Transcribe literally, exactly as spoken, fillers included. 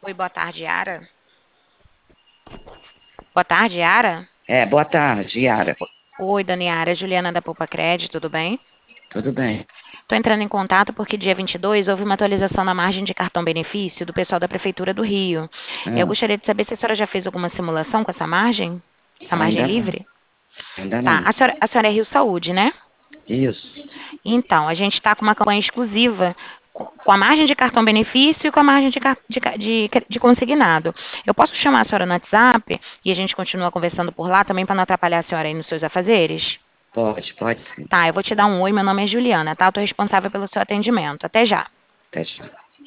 Oi, boa tarde, Yara. Boa tarde, Yara. É, boa tarde, Yara. Oi, Dona Yara, Juliana da Poupa Crédito, tudo bem? Tudo bem? Estou entrando em contato porque dia vinte e dois houve uma atualização na margem de cartão benefício do pessoal da Prefeitura do Rio. Eu Ah, gostaria de saber se a senhora já fez alguma simulação com essa margem? Essa margem ainda não, livre? ainda Tá, não. a senhora, a senhora é Rio Saúde, né? Isso. Então, a gente está com uma campanha exclusiva co- com a margem de cartão benefício e com a margem de, car- de ca- de cre- de consignado. Eu posso chamar a senhora no WhatsApp e a gente continua conversando por lá também para não atrapalhar a senhora aí nos seus afazeres? Pode, pode sim. Tá, eu vou te dar um oi, meu nome é Juliana, tá? Eu tô responsável pelo seu atendimento. Até já. Até já.